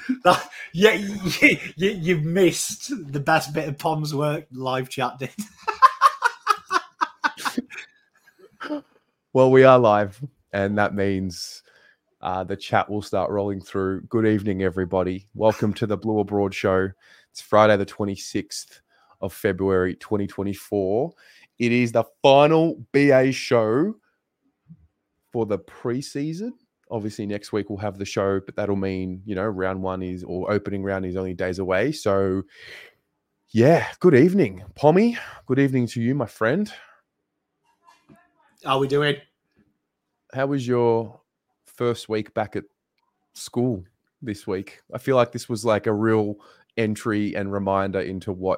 Yeah, you missed the best bit of Pom's work live chat did. Well, we are live, and that means the chat will start rolling through. Good evening, everybody. Welcome to the Blue Abroad Show. It's Friday, the 26th of February, 2024. It is the final BA show for the preseason. Obviously, next week we'll have the show, but that'll mean, round one or opening round is only days away. So, yeah, good evening, Pommy. Good evening to you, my friend. How are we doing? How was your first week back at school this week? I feel like this was like a real entry and reminder into what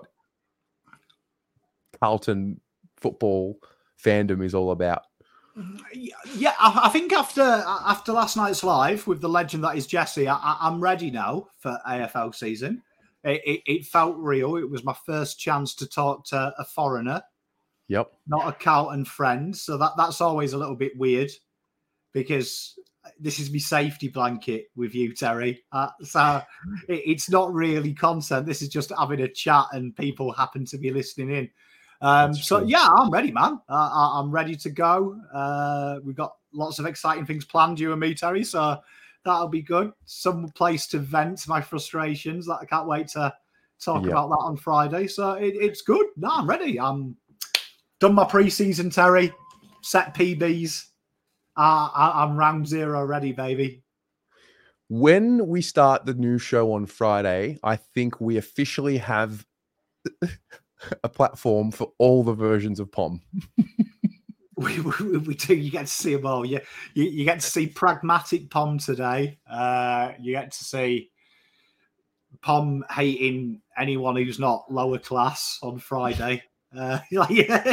Carlton football fandom is all about. Yeah, I think after last night's live with the legend that is Jesse, I'm ready now for AFL season. It felt real. It was my first chance to talk to a foreigner. Yep. Not a Carlton friend. So that's always a little bit weird because this is my safety blanket with you, Terry. So it's not really content. This is just having a chat and people happen to be listening in. Yeah, I'm ready, man. I'm ready to go. We've got lots of exciting things planned, you and me, Terry. So that'll be good. Some place to vent my frustrations. That I can't wait to talk about that on Friday. So it's good. No, I'm ready. I'm done my preseason, Terry. Set PBs. I'm round zero ready, baby. When we start the new show on Friday, I think we officially have a platform for all the versions of Pom. We do. You get to see them all. You get to see pragmatic Pom today. You get to see Pom hating anyone who's not lower class on Friday. You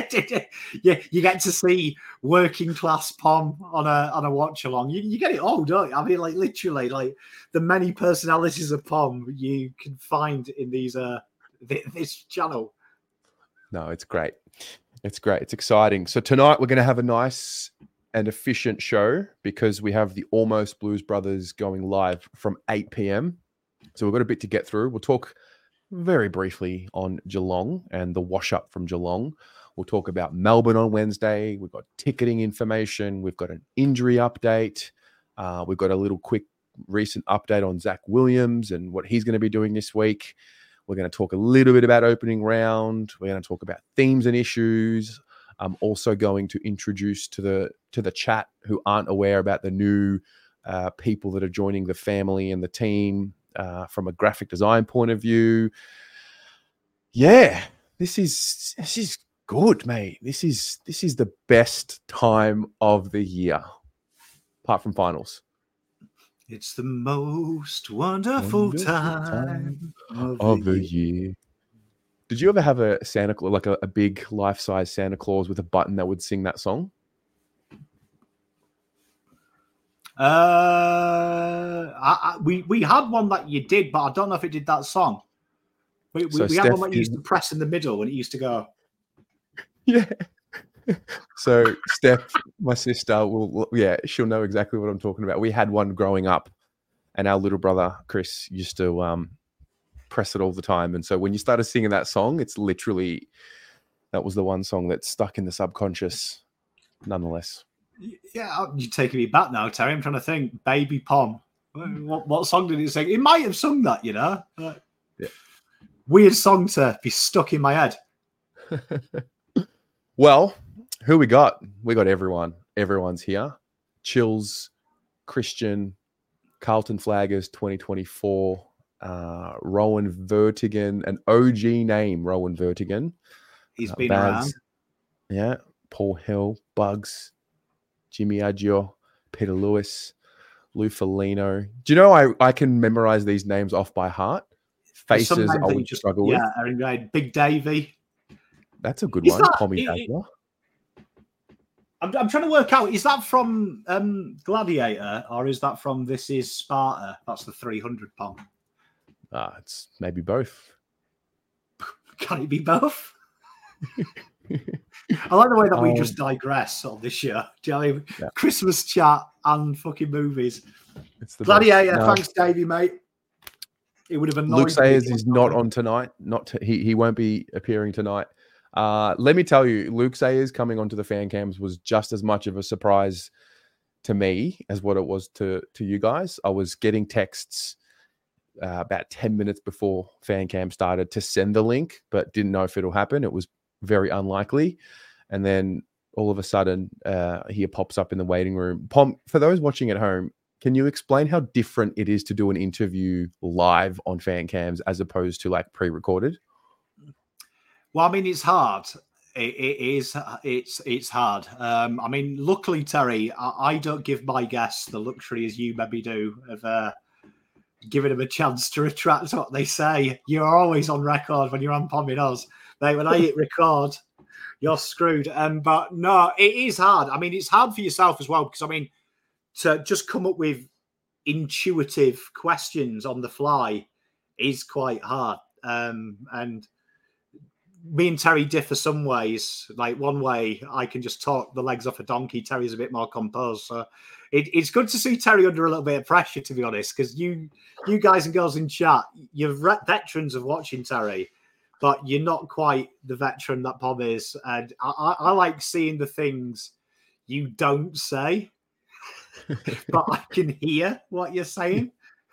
get to see working class Pom on a watch along. You get it all, don't you? I mean, like literally, like the many personalities of Pom you can find in this channel. No, it's great. It's great. It's exciting. So tonight we're going to have a nice and efficient show because we have the Almost Blues Brothers going live from 8 p.m. So we've got a bit to get through. We'll talk very briefly on Geelong and the wash up from Geelong. We'll talk about Melbourne on Wednesday. We've got ticketing information. We've got an injury update. We've got a little quick recent update on Zach Williams and what he's going to be doing this week. We're going to talk a little bit about opening round. We're going to talk about themes and issues. I'm also going to introduce to the chat who aren't aware about the new people that are joining the family and the team from a graphic design point of view. Yeah, this is good, mate. This is the best time of the year, apart from finals. It's the most wonderful time of the year. Did you ever have a Santa Claus, like a big life-size Santa Claus with a button that would sing that song? We had one that you did, but I don't know if it did that song. We had one that you used to press in the middle and it used to go. Yeah. So Steph, my sister, she'll know exactly what I'm talking about. We had one growing up, and our little brother Chris used to press it all the time. And so when you started singing that song, it's literally that was the one song that stuck in the subconscious, nonetheless. Yeah, you're taking me back now, Terry. I'm trying to think. Baby Pom. What song did it sing? It might have sung that, Yeah. Weird song to be stuck in my head. Well, who we got? We got everyone. Everyone's here. Chills, Christian, Carlton Flaggers 2024, Rowan Vertigan, an OG name, Rowan Vertigan. He's been around. Yeah. Paul Hill, Bugs, Jimmy Aggio, Peter Lewis, Lou Felino. Do you know I can memorize these names off by heart? Faces I would struggle with. Yeah, Aaron Gray, Big Davey. That's a good one. Tommy Dagler. I'm trying to work out, is that from Gladiator or is that from This Is Sparta? That's the 300 Pom. It's maybe both. Can it be both? I like the way that we just digress on this show. Do you know what I mean? Yeah. Christmas chat and fucking movies. It's the Gladiator, thanks, Davey, mate. It would have annoyed Luke me. Sayers is not on tonight. He won't be appearing tonight. Let me tell you, Luke Sayers coming onto the fan cams was just as much of a surprise to me as what it was to you guys. I was getting texts about 10 minutes before fan cam started to send the link, but didn't know if it'll happen. It was very unlikely. And then all of a sudden, he pops up in the waiting room. Pom, for those watching at home, can you explain how different it is to do an interview live on fan cams as opposed to like pre-recorded? Well, I mean, it's hard. It's hard. I mean, luckily, Terry, I don't give my guests the luxury as you maybe do of giving them a chance to retract what they say. You're always on record when you're on Pomming Us. Mate, when I hit record, you're screwed. But no, it is hard. I mean, it's hard for yourself as well, because I mean, to just come up with intuitive questions on the fly is quite hard. And me and Terry differ some ways. Like one way, I can just talk the legs off a donkey. Terry's a bit more composed. So it's good to see Terry under a little bit of pressure, to be honest, because you guys and girls in chat, you're veterans of watching Terry, but you're not quite the veteran that Pom is. And I like seeing the things you don't say, but I can hear what you're saying.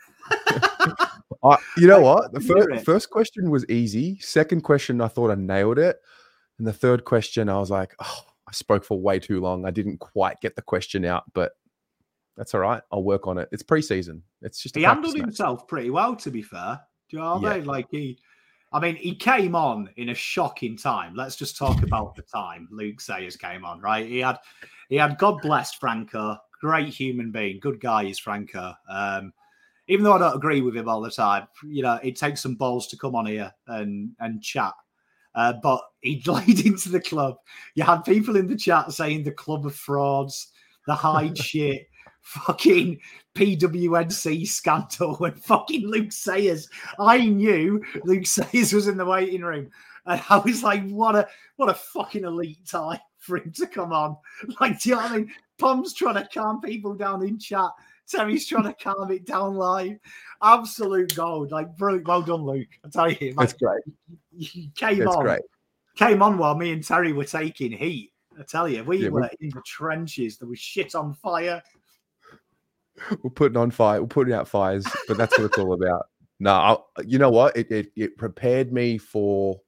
You know what? The first question was easy. Second question, I thought I nailed it. And the third question, I was like, oh, I spoke for way too long. I didn't quite get the question out, but that's all right. I'll work on it. It's preseason. It's just he handled himself pretty well, to be fair. Do you know what I mean? Like he came on in a shocking time. Let's just talk about the time Luke Sayers came on, right? He had God bless Franco, great human being, good guy is Franco. Even though I don't agree with him all the time, you know, it takes some balls to come on here and chat. But he laid into the club. You had people in the chat saying the club of frauds, the hide shit, fucking PWNC scandal, and fucking Luke Sayers. I knew Luke Sayers was in the waiting room. And I was like, what a fucking elite time for him to come on. Like, do you know what I mean? Pom's trying to calm people down in chat. Terry's trying to calm it down live. Absolute gold. Like, brilliant. Well done, Luke. I tell you. That's great. You came on while me and Terry were taking heat. I tell you, we were in the trenches. There was shit on fire. We're putting on fire. We're putting out fires, but that's what it's all about. No, you know what? It prepared me for.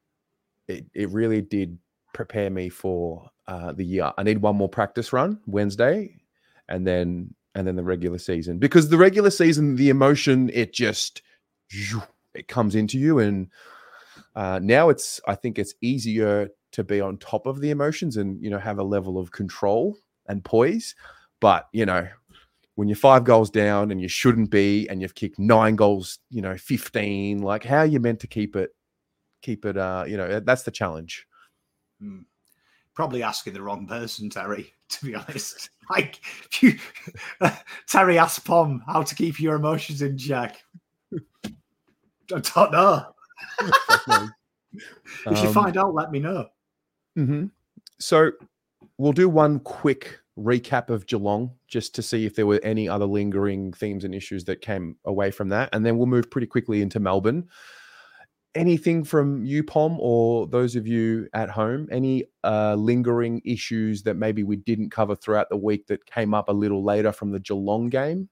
It really did prepare me for the year. I need one more practice run Wednesday, and then the regular season, because the regular season, the emotion, it comes into you. And now I think it's easier to be on top of the emotions and, you know, have a level of control and poise. But, you know, when you're 5 goals down and you shouldn't be, and you've kicked 9 goals, 15, like, how are you meant to keep it, that's the challenge. Probably asking the wrong person, Terry, to be honest. Like, Terry asked Pom how to keep your emotions in check. I don't know. If you find out, let me know. Mm-hmm. So we'll do one quick recap of Geelong just to see if there were any other lingering themes and issues that came away from that. And then we'll move pretty quickly into Melbourne. Anything from you, Pom, or those of you at home? Any lingering issues that maybe we didn't cover throughout the week that came up a little later from the Geelong game?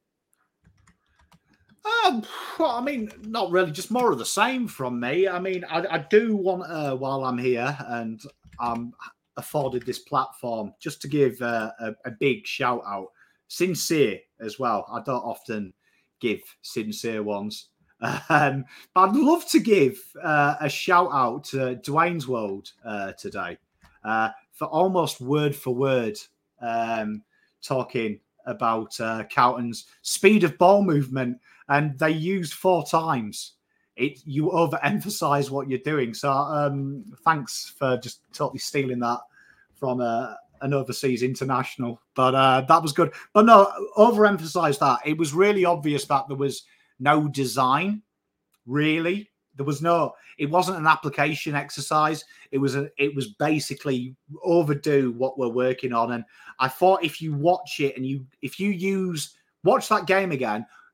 Well, I mean, not really. Just more of the same from me. I mean, I do want, while I'm here and I'm afforded this platform, just to give a big shout out. Sincere as well. I don't often give sincere ones. But I'd love to give a shout out to Dwayne's World today for almost word for word talking about Carlton's speed of ball movement, and they used 4 times. You overemphasize what you're doing. So thanks for just totally stealing that from an overseas international. But that was good. But no, overemphasize that. It was really obvious that there was no design, really. There was no, it wasn't an application exercise. It was basically overdo what we're working on. And I thought if you watch it and watch that game again,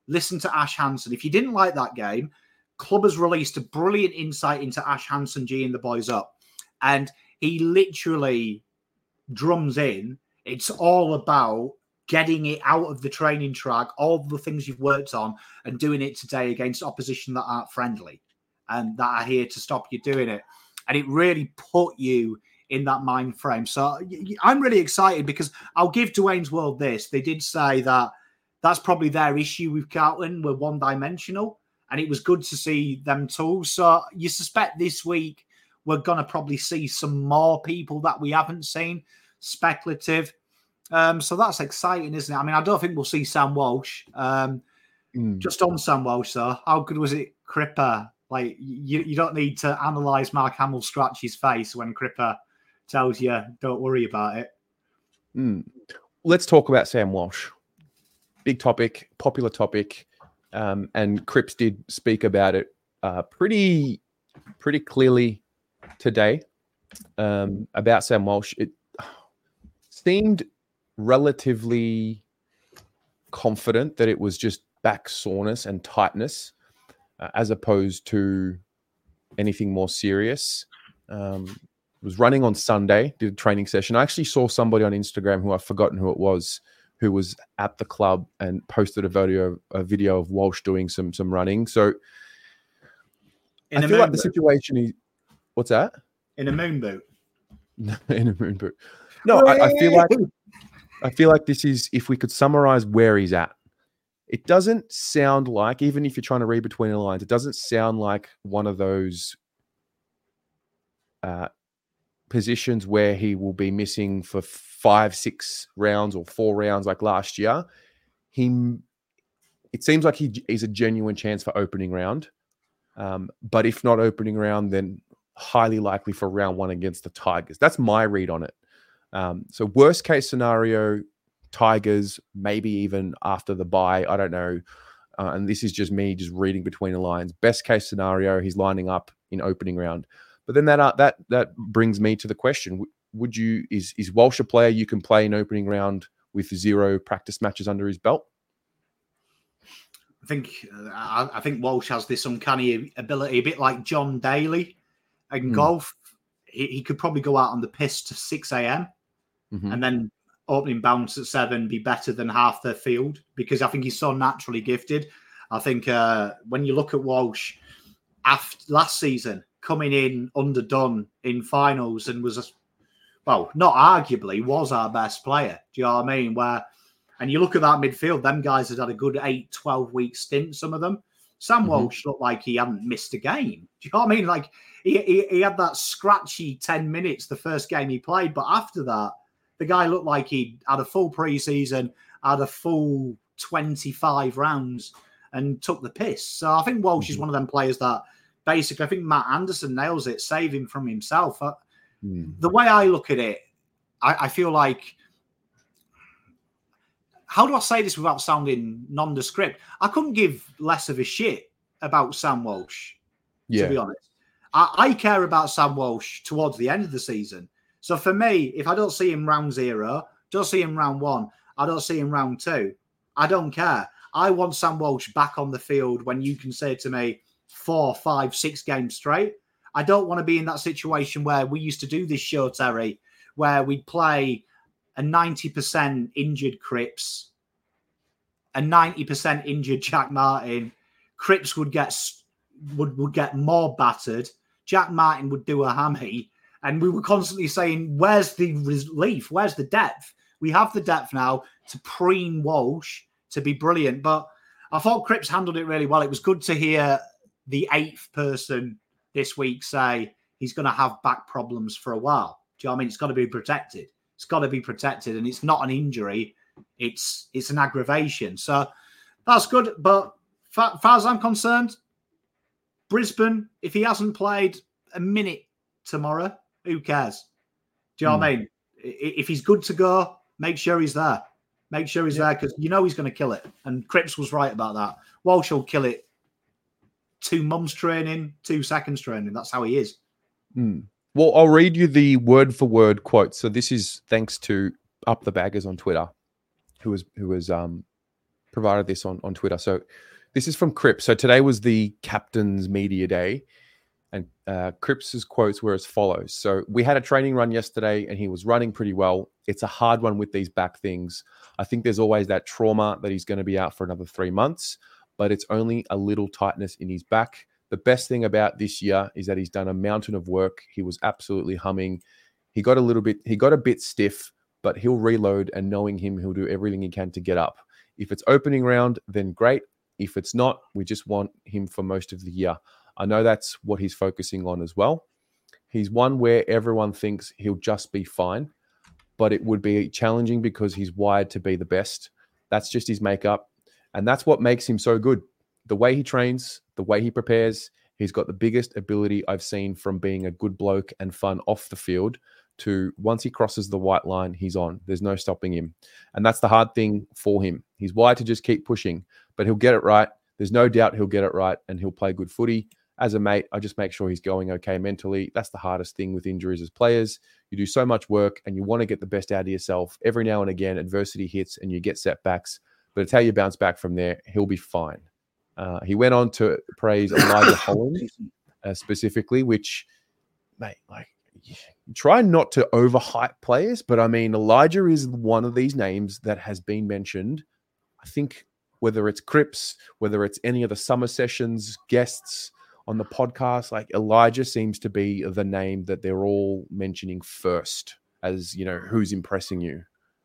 listen to Ash Hansen. If you didn't like that game, Club has released a brilliant insight into Ash Hansen G'ing the boys up. And he literally drums in. It's all about getting it out of the training track, all the things you've worked on, and doing it today against opposition that aren't friendly and that are here to stop you doing it. And it really put you in that mind frame. So I'm really excited because I'll give Dwayne's World this. They did say that that's probably their issue with Carlton. We're one-dimensional, and it was good to see them tools. So you suspect this week we're going to probably see some more people that we haven't seen, speculative. So that's exciting, isn't it? I mean, I don't think we'll see Sam Walsh. Just on Sam Walsh, though, how good was it, Cripper? Like, you don't need to analyse Mark Hamill scratch his face when Cripper tells you, don't worry about it. Let's talk about Sam Walsh. Big topic, popular topic. And Cripps did speak about it pretty clearly today about Sam Walsh. It seemed relatively confident that it was just back soreness and tightness as opposed to anything more serious. Was running on Sunday, did a training session. I actually saw somebody on Instagram who I've forgotten who it was, who was at the club and posted a video of Walsh doing some running. So I feel like the situation is, what's that? In a moon boot. In a moon boot. No, I feel like this is, if we could summarize where he's at, it doesn't sound like, even if you're trying to read between the lines, it doesn't sound like one of those positions where he will be missing for 5-6 rounds or 4 rounds like last year. It seems like he's a genuine chance for opening round. But if not opening round, then highly likely for round 1 against the Tigers. That's my read on it. So worst case scenario, Tigers, maybe even after the bye. I don't know. And this is just me just reading between the lines. Best case scenario, he's lining up in opening round. But then that brings me to the question: is Walsh a player you can play in opening round with 0 practice matches under his belt? I think Walsh has this uncanny ability, a bit like John Daly in golf. He could probably go out on the piss to 6 a.m. And then opening bounce at 7 be better than half their field, because I think he's so naturally gifted. I think when you look at Walsh after last season, coming in underdone in finals and was, not arguably, was our best player. Do you know what I mean? And you look at that midfield, them guys had a good 8-12 week stint, some of them. Sam Walsh looked like he hadn't missed a game. Do you know what I mean? Like he had that scratchy 10 minutes the first game he played, but after that, the guy looked like he had a full preseason, had a full 25 rounds and took the piss. So I think Walsh is one of them players that basically, I think Matt Anderson nails it, save him from himself. The way I look at it, I feel like, how do I say this without sounding nondescript? I couldn't give less of a shit about Sam Walsh, to be honest. I care about Sam Walsh towards the end of the season. So for me, if I don't see him round 0, don't see him round 1, I don't see him round 2, I don't care. I want Sam Walsh back on the field when you can say to me 4, 5, 6 games straight. I don't want to be in that situation where we used to do this show, Terry, where we'd play a 90% injured Cripps, a 90% injured Jack Martin. Cripps would get more battered. Jack Martin would do a hammy. And we were constantly saying, where's the relief? Where's the depth? We have the depth now to preen Walsh to be brilliant. But I thought Cripps handled it really well. It was good to hear the 8th person this week say he's going to have back problems for a while. Do you know what I mean? It's got to be protected. It's got to be protected. And it's not an injury. It's an aggravation. So that's good. But far as I'm concerned, Brisbane, if he hasn't played a minute tomorrow, who cares? Do you know what I mean? If he's good to go, make sure he's there. Make sure he's there, because you know he's going to kill it. And Cripps was right about that. Walsh will kill it 2 months training, 2 seconds training. That's how he is. Well, I'll read you the word for word quote. So this is thanks to Up the Baggers on Twitter, who was provided this on Twitter. So this is from Cripps. So today was the captain's media day. And Cripps's quotes were as follows. So we had a training run yesterday and he was running pretty well. It's a hard one with these back things. I think there's always that trauma that he's going to be out for another 3 months, but it's only a little tightness in his back. The best thing about this year is that he's done a mountain of work. He was absolutely humming. He got a bit stiff, but he'll reload, and knowing him, he'll do everything he can to get up. If it's opening round, then great. If it's not, we just want him for most of the year. I know that's what he's focusing on as well. He's one where everyone thinks he'll just be fine, but it would be challenging because he's wired to be the best. That's just his makeup. And that's what makes him so good. The way he trains, the way he prepares, he's got the biggest ability I've seen from being a good bloke and fun off the field to once he crosses the white line, he's on. There's no stopping him. And that's the hard thing for him. He's wired to just keep pushing, but he'll get it right. There's no doubt he'll get it right and he'll play good footy. As a mate, I just make sure he's going okay mentally. That's the hardest thing with injuries as players. You do so much work and you want to get the best out of yourself. Every now and again, adversity hits and you get setbacks, but it's how you bounce back from there. He'll be fine. He went on to praise Elijah Holland specifically, which, mate, like, try not to overhype players, but I mean, Elijah is one of these names that has been mentioned. I think whether it's Cripps, whether it's any of the summer sessions guests on the podcast, like Elijah seems to be the name that they're all mentioning first as, you know, who's impressing you.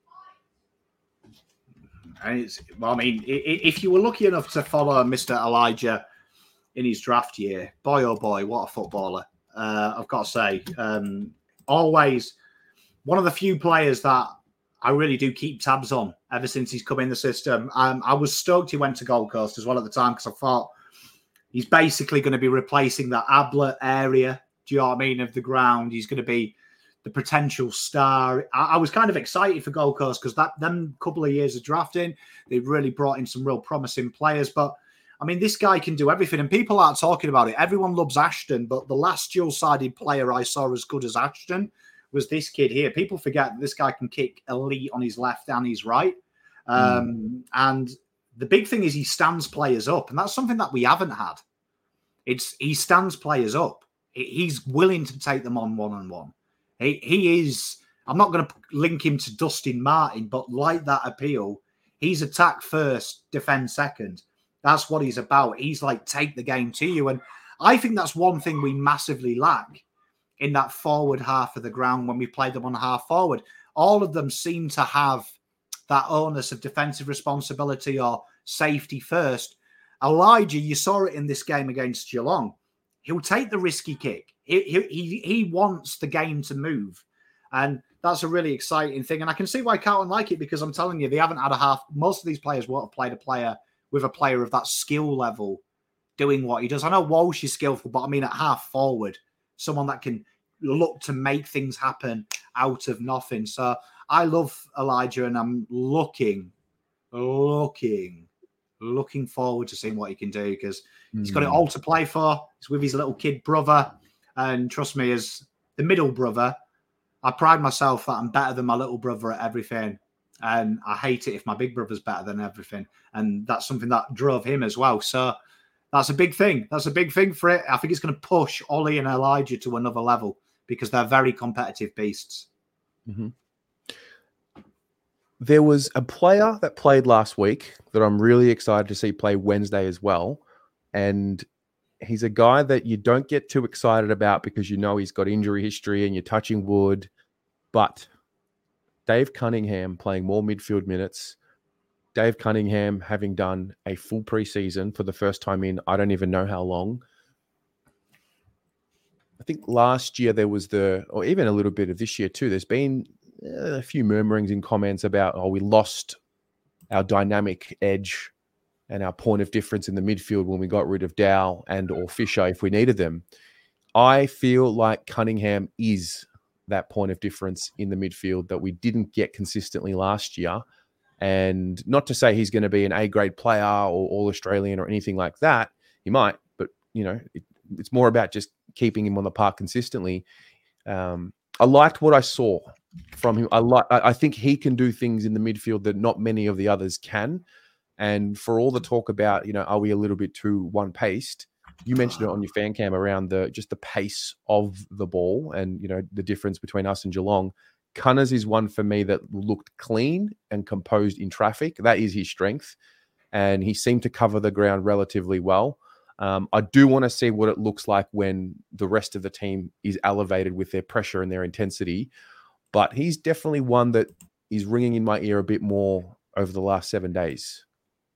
And if you were lucky enough to follow Mr. Elijah in his draft year, boy, oh boy, what a footballer. I've got to say, always one of the few players that I really do keep tabs on ever since he's come in the system. I was stoked he went to Gold Coast as well at the time because I thought he's basically going to be replacing that Ablett area, do you know what I mean, of the ground. He's going to be the potential star. I was kind of excited for Gold Coast because them couple of years of drafting, they've really brought in some real promising players. But, I mean, this guy can do everything, and people aren't talking about it. Everyone loves Ashton, but the last dual-sided player I saw as good as Ashton was this kid here. People forget that this guy can kick elite on his left and his right. And the big thing is he stands players up, and that's something that we haven't had. He stands players up. He's willing to take them on one-on-one. He is, I'm not going to link him to Dustin Martin, but like that appeal, he's attack first, defend second. That's what he's about. He's like, take the game to you. And I think that's one thing we massively lack in that forward half of the ground when we play them on half forward. All of them seem to have that onus of defensive responsibility or safety first. Elijah, you saw it in this game against Geelong. He'll take the risky kick. He wants the game to move. And that's a really exciting thing. And I can see why Carlton like it, because I'm telling you, they haven't had a half. Most of these players won't have played a player with a player of that skill level doing what he does. I know Walsh is skillful, but I mean at half forward, someone that can look to make things happen out of nothing. So I love Elijah, and I'm looking forward to seeing what he can do, because he's got it all to play for. He's with his little kid brother. And trust me, as the middle brother, I pride myself that I'm better than my little brother at everything. And I hate it if my big brother's better than everything. And that's something that drove him as well. So that's a big thing. That's a big thing for it. I think it's going to push Ollie and Elijah to another level because they're very competitive beasts. Mm-hmm. There was a player that played last week that I'm really excited to see play Wednesday as well. And he's a guy that you don't get too excited about because you know he's got injury history and you're touching wood. But Dave Cunningham playing more midfield minutes. Dave Cunningham having done a full preseason for the first time in I don't even know how long. I think last year there was or even a little bit of this year too, there's been a few murmurings in comments about, we lost our dynamic edge and our point of difference in the midfield when we got rid of Dow and or Fisher if we needed them. I feel like Cunningham is that point of difference in the midfield that we didn't get consistently last year. And not to say he's going to be an A-grade player or All-Australian or anything like that. He might, but, you know, it's more about just keeping him on the park consistently. I liked what I saw from him. I think he can do things in the midfield that not many of the others can. And for all the talk about, are we a little bit too one-paced? You mentioned it on your fan cam around just the pace of the ball and, the difference between us and Geelong. Cunners is one for me that looked clean and composed in traffic. That is his strength. And he seemed to cover the ground relatively well. I do want to see what it looks like when the rest of the team is elevated with their pressure and their intensity. But he's definitely one that is ringing in my ear a bit more over the last 7 days.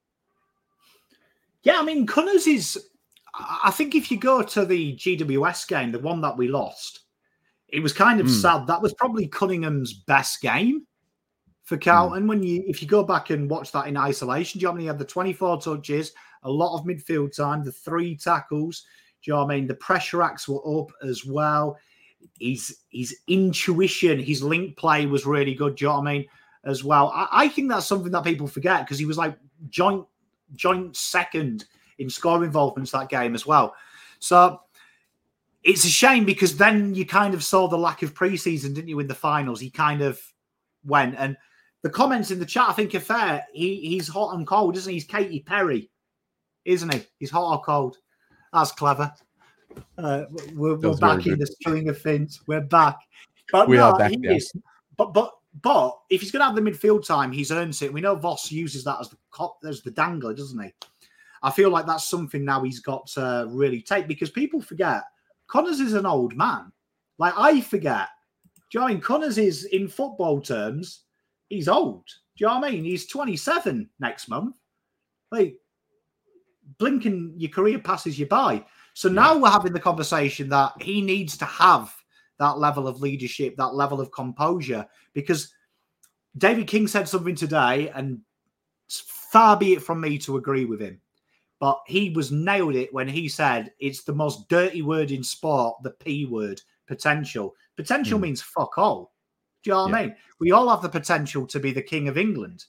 Yeah, I mean, Cunners is... I think if you go to the GWS game, the one that we lost, it was kind of sad. That was probably Cunningham's best game for Carlton. If you go back and watch that in isolation, do you know what I mean? He had the 24 touches, a lot of midfield time, the 3 tackles. Do you know what I mean? The pressure acts were up as well. His intuition, his link play was really good. Do you know what I mean? As well. I think that's something that people forget because he was like joint second in score involvements that game as well. So it's a shame because then you kind of saw the lack of preseason, didn't you, in the finals? He kind of went. And the comments in the chat, I think, are fair. He's hot and cold, isn't he? He's Katy Perry, isn't he? He's hot or cold. That's clever. We're back in the string of fins. We're back. But we are back he is. But if he's going to have the midfield time, he's earned it. We know Voss uses that as the dangler, doesn't he? I feel like that's something now he's got to really take because people forget Cunners is an old man. Like, I forget. Do you know what I mean? Cunners is, in football terms, he's old. Do you know what I mean? He's 27 next month. Like, blinking, your career passes you by. So now we're having the conversation that he needs to have that level of leadership, that level of composure, because David King said something today, and far be it from me to agree with him. But he nailed it when he said it's the most dirty word in sport, the P word, potential. Potential means fuck all. Do you know what I mean? We all have the potential to be the King of England.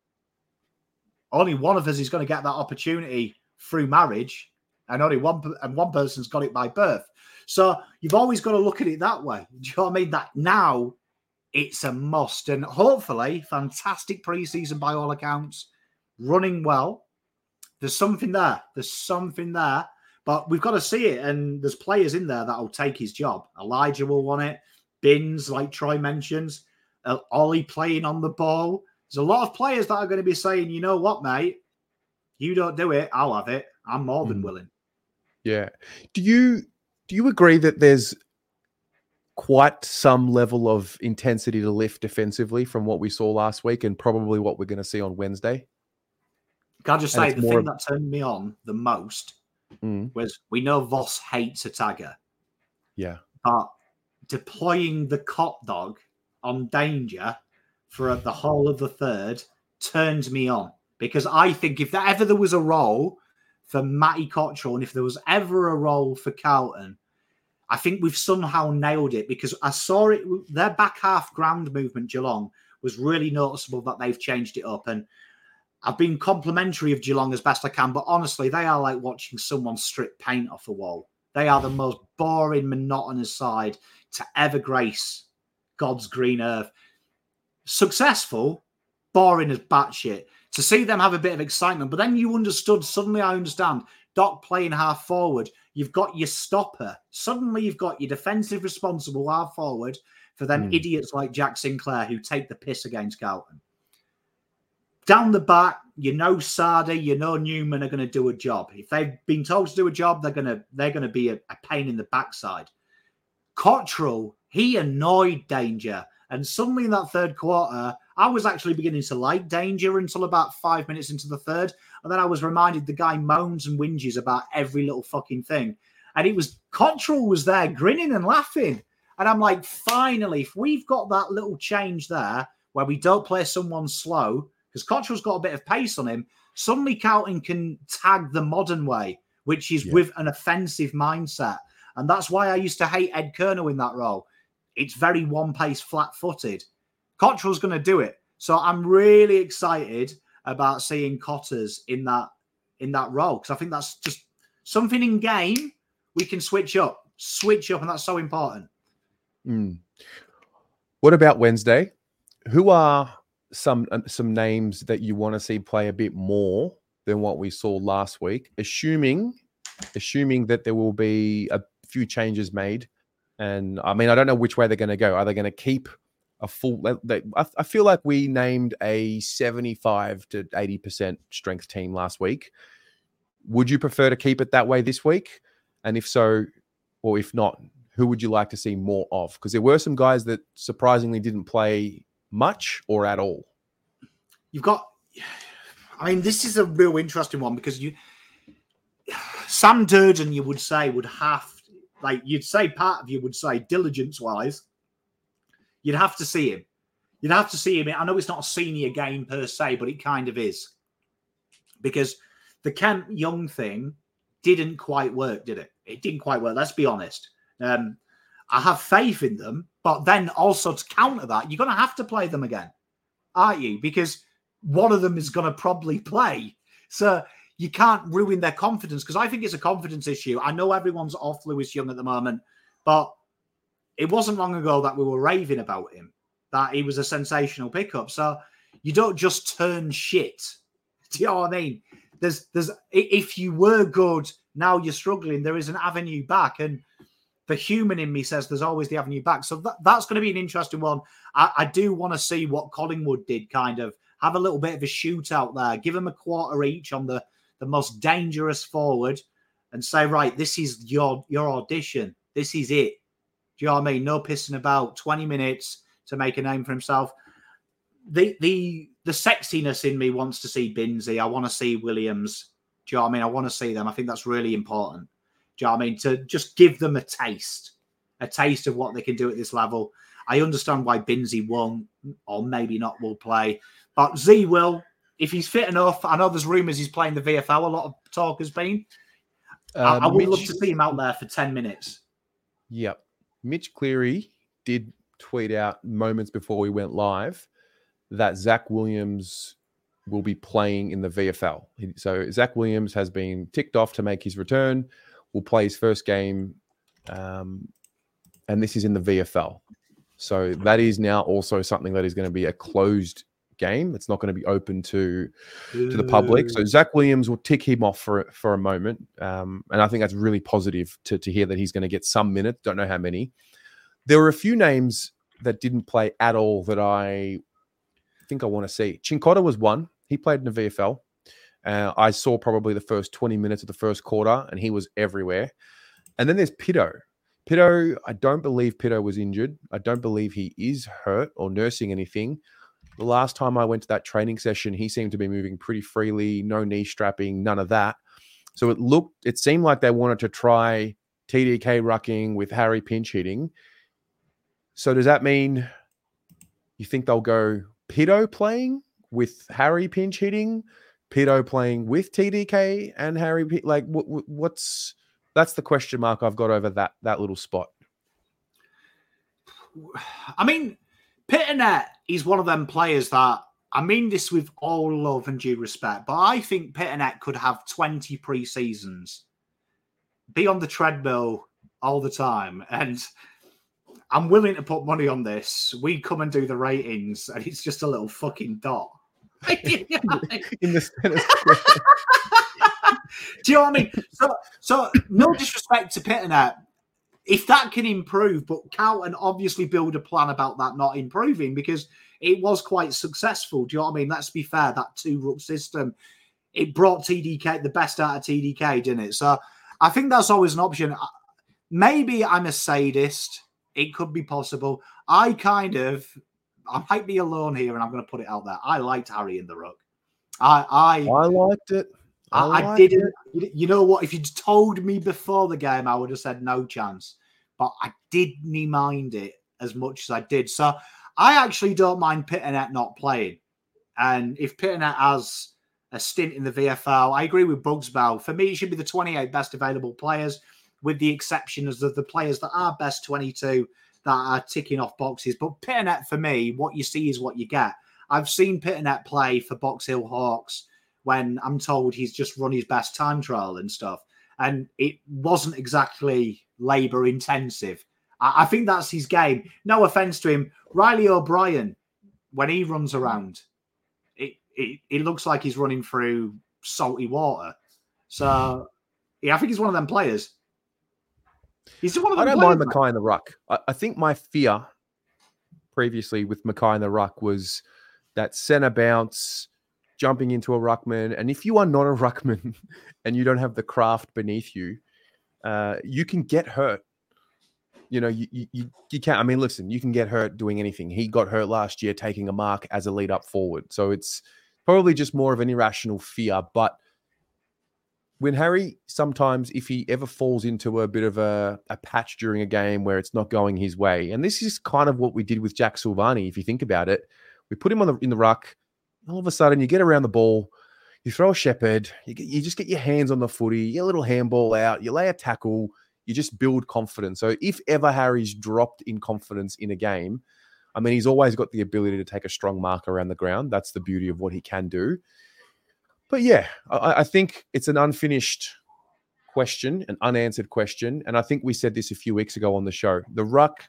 Only one of us is going to get that opportunity through marriage, and only one person's got it by birth. So you've always got to look at it that way. Do you know what I mean? That now it's a must. And hopefully, fantastic preseason by all accounts, running well. There's something there. But we've got to see it. And there's players in there that will take his job. Elijah will want it. Binns, like Troy mentions. Ollie playing on the ball. There's a lot of players that are going to be saying, you know what, mate? You don't do it, I'll have it. I'm more than willing. Yeah. Do you agree that there's quite some level of intensity to lift defensively from what we saw last week and probably what we're going to see on Wednesday? Can I just say, the thing that turned me on the most was we know Voss hates a tagger. Yeah. But deploying the cop dog on Danger for the whole of the third turned me on. Because I think if there was a role for Matty Cottrell and if there was ever a role for Carlton, I think we've somehow nailed it because I saw it. Their back half ground movement, Geelong, was really noticeable that they've changed it up. And I've been complimentary of Geelong as best I can, but honestly, they are like watching someone strip paint off a wall. They are the most boring, monotonous side to ever grace God's green earth. Successful, boring as batshit. To see them have a bit of excitement, but then suddenly I understand, Doc playing half forward, you've got your stopper. Suddenly you've got your defensive responsible half forward for them idiots like Jack Sinclair who take the piss against Carlton. Down the back, Sardi, Newman are going to do a job. If they've been told to do a job, they're going to be a pain in the backside. Cottrell, he annoyed Danger. And suddenly in that third quarter, I was actually beginning to like Danger until about 5 minutes into the third. And then I was reminded the guy moans and whinges about every little fucking thing. And Cottrell was there grinning and laughing. And I'm like, finally, if we've got that little change there where we don't play someone slow, because Cottrell's got a bit of pace on him, suddenly Carlton can tag the modern way, which is with an offensive mindset. And that's why I used to hate Ed Kernow in that role. It's very one-pace, flat-footed. Cottrell's going to do it. So I'm really excited about seeing Cotters in that role, because I think that's just something in game we can switch up, and that's so important. What about Wednesday? Who are some names that you want to see play a bit more than what we saw last week, assuming that there will be a few changes made. And I mean, I don't know which way they're going to go. Are they going to keep a full? I feel like we named a 75 to 80% strength team last week. Would you prefer to keep it that way this week? And if so, or if not, who would you like to see more of? Because there were some guys that surprisingly didn't play much or at all. This is a real interesting one because Sam Durden, you would say, would have, you'd say part of you would say diligence-wise, you'd have to see him. You'd have to see him. I know it's not a senior game per se, but it kind of is. Because the Kent Young thing didn't quite work, did it? It didn't quite work. Let's be honest. I have faith in them, but then also to counter that, you're going to have to play them again, aren't you? Because one of them is going to probably play. So you can't ruin their confidence because I think it's a confidence issue. I know everyone's off Lewis Young at the moment, but it wasn't long ago that we were raving about him, that he was a sensational pickup. So you don't just turn shit. Do you know what I mean? There's if you were good, now you're struggling, there is an avenue back. And the human in me says there's always the avenue back. So that's going to be an interesting one. I do want to see what Collingwood did, kind of have a little bit of a shootout there, give them a quarter each on the most dangerous forward and say, right, this is your audition. This is it. Do you know what I mean? No pissing about, 20 minutes to make a name for himself. The sexiness in me wants to see Binsey. I want to see Williams. Do you know what I mean? I want to see them. I think that's really important. Do you know what I mean? To just give them a taste of what they can do at this level. I understand why Binsey won't or maybe not will play. But Z will, if he's fit enough. I know there's rumours he's playing the VFL. A lot of talk has been. I would love to see him out there for 10 minutes. Yep. Mitch Cleary did tweet out moments before we went live that Zach Williams will be playing in the VFL. So Zach Williams has been ticked off to make his return, will play his first game, and this is in the VFL. So that is now also something that is going to be a closed game. It's not going to be open to the public. So Zach Williams will tick him off for a moment. And I think that's really positive to hear that he's going to get some minutes. Don't know how many. There were a few names that didn't play at all that I think I want to see. Chincotta was one. He played in the VFL. I saw probably the first 20 minutes of the first quarter, and he was everywhere. And then there's Pitto. Pitto, I don't believe Pitto was injured. I don't believe he is hurt or nursing anything. The last time I went to that training session, he seemed to be moving pretty freely, no knee strapping, none of that. So it seemed like they wanted to try TDK rucking with Harry pinch hitting. So does that mean you think they'll go Pitto playing with Harry pinch hitting, Pitto playing with TDK and Harry? Like, that's the question mark I've got over that little spot. I mean, Pitternet is one of them players that, I mean this with all love and due respect, but I think Pitternet could have 20 pre-seasons, be on the treadmill all the time, and I'm willing to put money on this. We come and do the ratings, and it's just a little fucking dot. In the center square. Do you know what I mean? So no disrespect to Pitternet. If that can improve, but Carlton obviously build a plan about that not improving because it was quite successful. Do you know what I mean? Let's be fair, that 2-ruck system, it brought TDK, the best out of TDK, didn't it? So I think that's always an option. Maybe I'm a sadist. It could be possible. I might be alone here, and I'm going to put it out there. I liked Harry in the ruck. I liked it. I didn't. You know what? If you'd told me before the game, I would have said no chance. But I didn't mind it as much as I did. So I actually don't mind Pitternet not playing. And if Pitternet has a stint in the VFL, I agree with Bugsbow. For me, it should be the 28 best available players, with the exceptions of the players that are best 22 that are ticking off boxes. But Pitternet, for me, what you see is what you get. I've seen Pitternet play for Box Hill Hawks when I'm told he's just run his best time trial and stuff. And it wasn't exactly labour intensive. I think that's his game. No offence to him. Riley O'Brien, when he runs around, it looks like he's running through salty water. So, yeah, I think he's one of them players. He's one of them I don't players, mind Mackay in the ruck. I think my fear previously with Mackay in the ruck was that centre bounce, jumping into a ruckman. And if you are not a ruckman and you don't have the craft beneath you, you can get hurt. You know, you can't. I mean, listen, you can get hurt doing anything. He got hurt last year taking a mark as a lead up forward. So it's probably just more of an irrational fear. But when Harry, sometimes if he ever falls into a bit of a patch during a game where it's not going his way, and this is kind of what we did with Jack Silvani, if you think about it, we put him in the ruck. All of a sudden, you get around the ball, you throw a shepherd, you just get your hands on the footy, you get a little handball out, you lay a tackle, you just build confidence. So if ever Harry's dropped in confidence in a game, I mean, he's always got the ability to take a strong mark around the ground. That's the beauty of what he can do. But yeah, I think it's an unfinished question, an unanswered question. And I think we said this a few weeks ago on the show. The ruck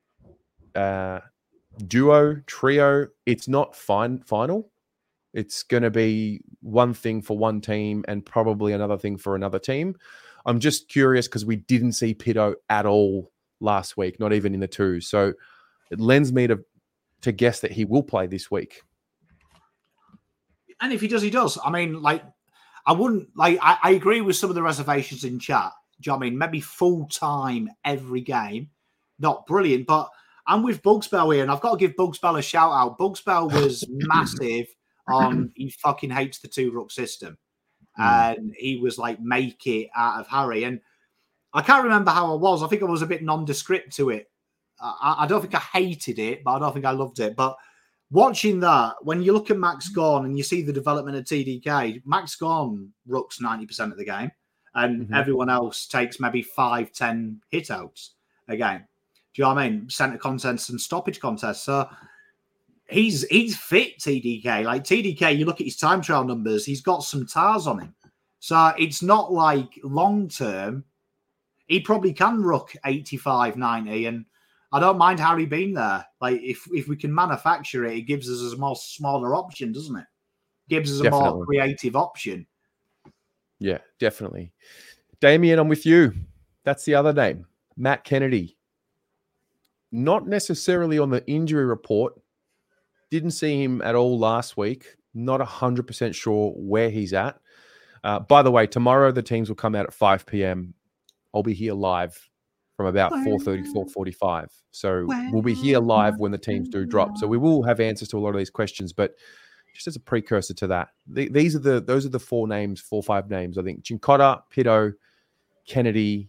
duo, trio, it's not final. It's going to be one thing for one team and probably another thing for another team. I'm just curious because we didn't see Pito at all last week, not even in the two. So it lends me to guess that he will play this week. And if he does, he does. I mean, like, I wouldn't, like, I agree with some of the reservations in chat. Do you know what I mean? Maybe full time every game. Not brilliant, but I'm with Bugsbell here, and I've got to give Bugsbell a shout out. Bugsbell was massive on he fucking hates the two ruck system. And he was like, make it out of Harry. And I can't remember how I was. I think I was a bit nondescript to it. I don't think I hated it, but I don't think I loved it. But watching that, when you look at Max Gawn and you see the development of TDK, Max Gawn rucks 90% of the game, and everyone else takes maybe 5-10 hit outs a game. Do you know what I mean? Centre contests and stoppage contests. So he's fit, TDK. Like TDK, you look at his time trial numbers, he's got some tars on him. So it's not like long term. He probably can ruck 85, 90, and I don't mind Harry being there. Like if we can manufacture it, it gives us a more smaller option, doesn't it? Gives us a more creative option. Yeah, definitely. Damien, I'm with you. That's the other name, Matt Kennedy. Not necessarily on the injury report. Didn't see him at all last week. Not 100% sure where he's at. By the way, tomorrow the teams will come out at 5 p.m. I'll be here live from about 4:30, 4:45. So we'll be here live when the teams do drop. So we will have answers to a lot of these questions, but just as a precursor to that, those are the 4 or 5 names. I think Cincotta, Pito, Kennedy,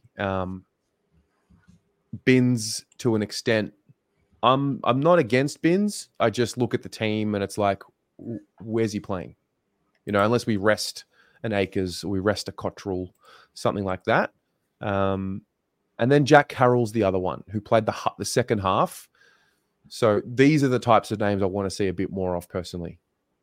Binns to an extent. I'm not against Binns. I just look at the team and it's like, where's he playing? You know, unless we rest an Akers, or we rest a Cottrell, something like that. And then Jack Carroll's the other one who played the second half. So these are the types of names I want to see a bit more of personally.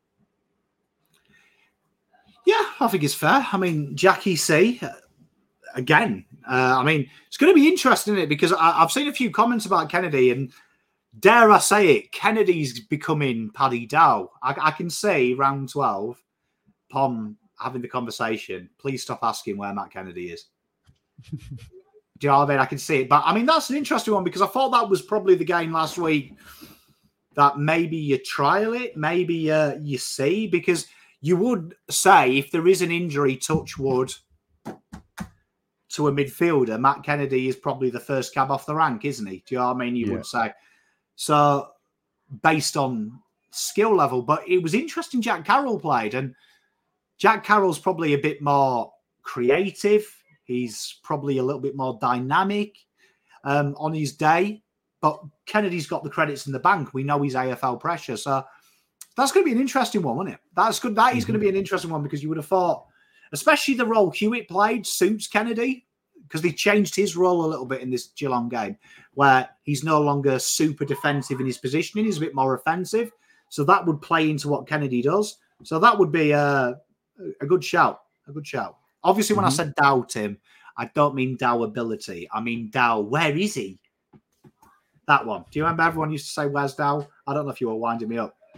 Yeah, I think it's fair. I mean, Jackie C, again, I mean, it's going to be interesting, isn't it? Because I've seen a few comments about Kennedy, and dare I say it, Kennedy's becoming Paddy Dow. I can see round 12, Pom having the conversation, please stop asking where Matt Kennedy is. Do you know what I mean? I can see it. But, I mean, that's an interesting one because I thought that was probably the game last week that maybe you trial it, maybe you see, because you would say if there is an injury, touch wood, to a midfielder, Matt Kennedy is probably the first cab off the rank, isn't he? Do you know what I mean? You would say. So, based on skill level. But it was interesting Jack Carroll played, and Jack Carroll's probably a bit more creative. He's probably a little bit more dynamic on his day. But Kennedy's got the credits in the bank. We know he's AFL pressure. So that's going to be an interesting one, isn't it? That's good. That is going to be an interesting one because you would have thought, especially the role Hewitt played suits Kennedy because they changed his role a little bit in this Geelong game where he's no longer super defensive in his positioning. He's a bit more offensive. So that would play into what Kennedy does. So that would be a good shout. A good shout. Obviously, when I said Dow, Tim, I don't mean Dow ability. I mean Dow, where is he? That one. Do you remember everyone used to say, where's Dow? I don't know if you were winding me up.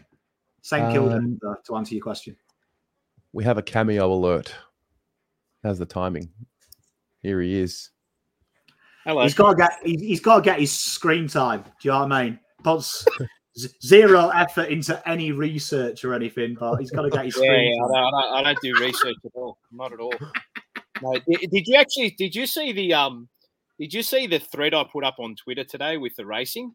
St Kilda, to answer your question. We have a cameo alert. How's the timing? Here he is. Hello. He's got to get his screen time. Do you know what I mean? Puts zero effort into any research or anything, but he's got to get his screen time. I don't do research at all. Not at all. No, did you see the thread I put up on Twitter today with the racing?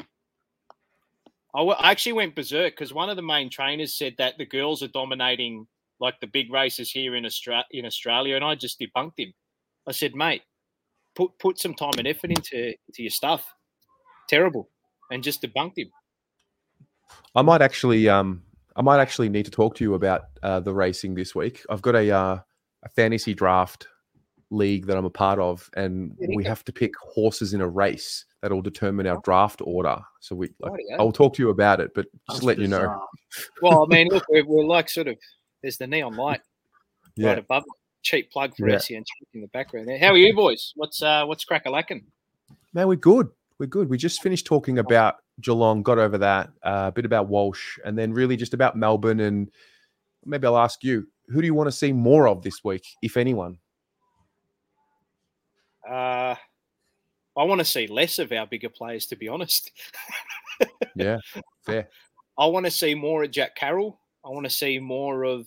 I actually went berserk because one of the main trainers said that the girls are dominating like the big races here in Australia, and I just debunked him. I said, mate, put some time and effort into your stuff. Terrible, and just debunked him. I might actually need to talk to you about the racing this week. I've got a fantasy draft league that I'm a part of, and we have to pick horses in a race that will determine our draft order. So I'll talk to you about it, but just let you know. Well, I mean, look, we're like sort of there's the neon light right above. Cheap plug for SEN in the background there. How are you boys? What's crack-a-lacking? Man, we're good. We're good. We just finished talking about Geelong, got over that, a bit about Walsh, and then really just about Melbourne. And maybe I'll ask you, who do you want to see more of this week, if anyone? I want to see less of our bigger players, to be honest. Yeah, fair. I want to see more of Jack Carroll. I want to see more of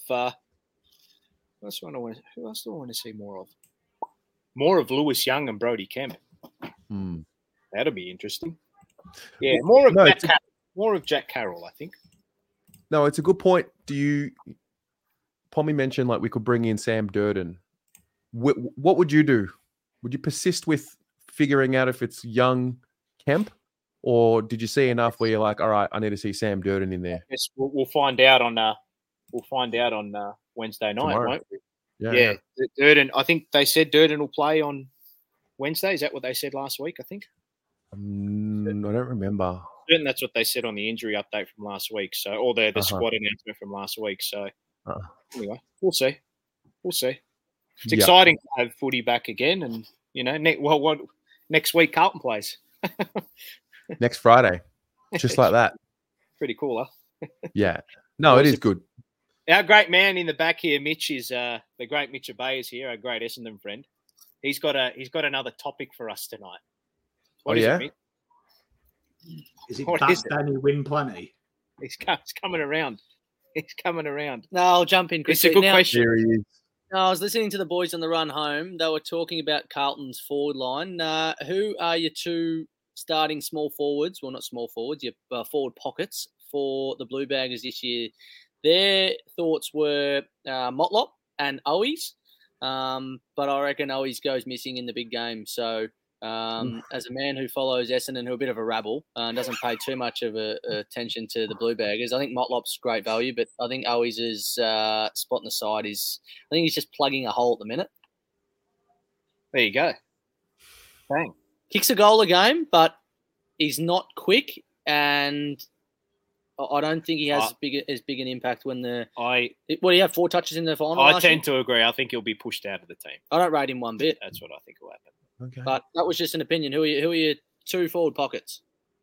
who else do I want to see more of? More of Lewis Young and Brody Kemp. That'll be interesting. Yeah, more of Jack Carroll, I think. No, it's a good point. Pommy mentioned like we could bring in Sam Durden. What would you do? Would you persist with figuring out if it's young Kemp, or did you see enough where you're like, all right, I need to see Sam Durden in there? Yes, we'll find out on Wednesday night, Tomorrow. won't we? Yeah. Durden. I think they said Durden will play on Wednesday. Is that what they said last week? I think. I don't remember. And that's what they said on the injury update from last week. So, or the squad announcement from last week. So, anyway, we'll see. It's exciting to have footy back again, and next week Carlton plays. Next Friday, just like that. Pretty cool, huh? Yeah. No, it is good. Our great man in the back here, Mitch, is the great Mitch Abay is here, our great Essendon friend. He's got another topic for us tonight. What is it, Mitch? Is it Back Benny Win Plenty? He's coming around. No, I'll jump in quickly. It's a good question. Here he is. No, I was listening to the boys on the run home. They were talking about Carlton's forward line. Who are your two starting small forwards? Well, not small forwards, your forward pockets for the Blue Baggers this year. Their thoughts were Motlop and Owies, but I reckon Owies goes missing in the big game. So as a man who follows Essendon, who are a bit of a rabble and doesn't pay too much of attention to the Blue Baggers, I think Motlop's great value, but I think Owies' spot on the side I think he's just plugging a hole at the minute. There you go. Bang. Kicks a goal a game, but he's not quick, and I don't think he has as big an impact when what do you have, 4 touches in the final? I tend to agree. I think he'll be pushed out of the team. I don't rate him one bit. That's what I think will happen. Okay. But that was just an opinion. Who are your two forward pockets?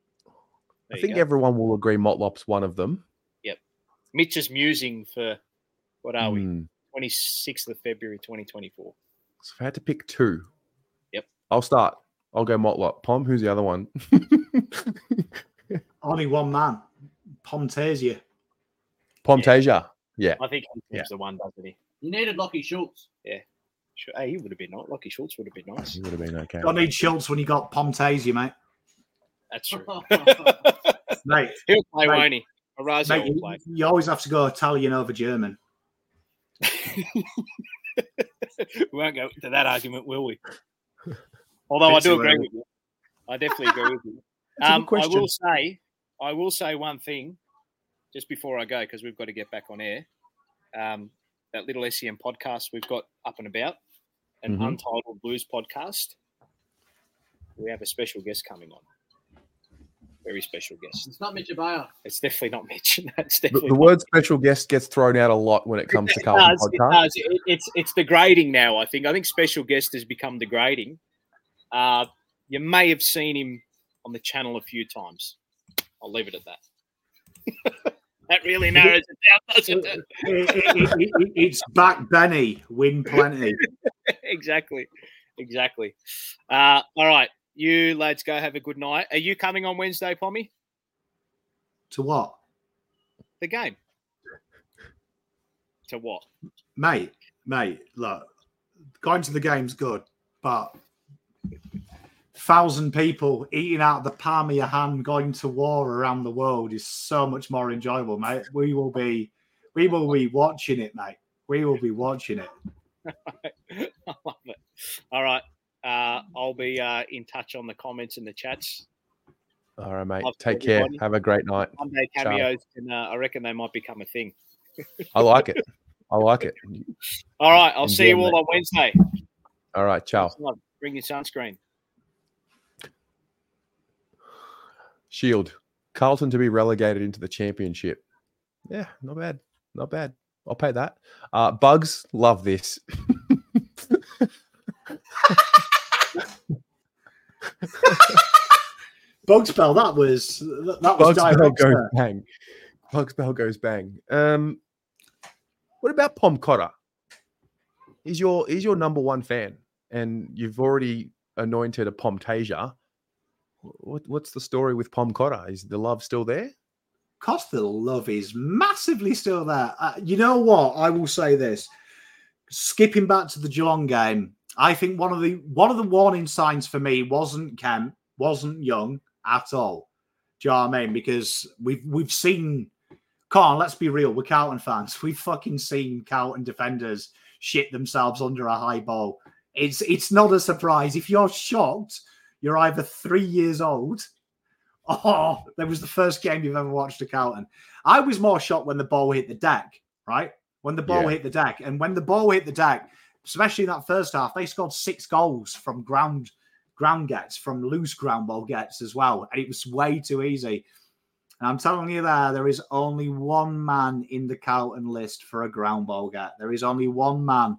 I think everyone will agree Motlop's one of them. Yep. Mitch is musing for, what are we? 26th of February, 2024. So if I had to pick 2. Yep. I'll start. I'll go Motlop. Pom, who's the other one? Only one man. Pomtasia. Yeah. I think he's the one, doesn't he? You needed Lockie Schultz. Yeah. Hey, he would have been nice. Lockie Schultz would have been nice. He would have been okay. Don't need Schultz when you got Pomtasia, mate. That's true. Mate, he'll play, won't he? Orazio will play. You always have to go Italian over German. We won't go to that argument, will we? Although I do agree with you. I definitely agree with you. I will say one thing just before I go, because we've got to get back on air. That little SEM podcast we've got up and about, an Untitled Blues podcast. We have a special guest coming on. Very special guest. It's not Mitch Abaya. It's definitely not Mitch. The word special guest gets thrown out a lot when it comes to Carlton podcast. It's degrading now, I think. I think special guest has become degrading. You may have seen him on the channel a few times. I'll leave it at that. That really narrows it down, doesn't it? It's back Benny, win plenty. Exactly. All right. You lads go have a good night. Are you coming on Wednesday, Pommy? To what? The game. To what? Mate, look, going to the game's good, but 1,000 people eating out of the palm of your hand, going to war around the world is so much more enjoyable, mate. We will be watching it, mate. We will be watching it. I love it. All right. I'll be in touch on the comments and the chats. All right, mate. Take care. Have a great night. Monday cameos, and I reckon they might become a thing. I like it. All right. I'll see you all on Wednesday. All right. Ciao. Bring your sunscreen. Shield. Carlton to be relegated into the championship. Yeah, not bad. I'll pay that. Bugs, love this. Bugs Bell, that was Bugs Bell goes bang. Bugs Bell goes bang. What about Pom Cotter? He's your number one fan, and you've already anointed a Pomtasia. What's the story with Pom Cotter? Is the love still there? Because the love is massively still there. You know what? I will say this. Skipping back to the Geelong game, I think one of the warning signs for me wasn't Kemp, wasn't Young at all. Do you know what I mean? Because we've seen. Come on, let's be real. We're Carlton fans. We've fucking seen Carlton defenders shit themselves under a high ball. It's not a surprise. If you're shocked, you're either 3 years old or that was the first game you've ever watched at Carlton. I was more shocked when the ball hit the deck, right? When the ball hit the deck. And when the ball hit the deck, especially in that first half, they scored 6 goals from ground gets, from loose ground ball gets as well. And it was way too easy. And I'm telling you there is only one man in the Carlton list for a ground ball get. There is only one man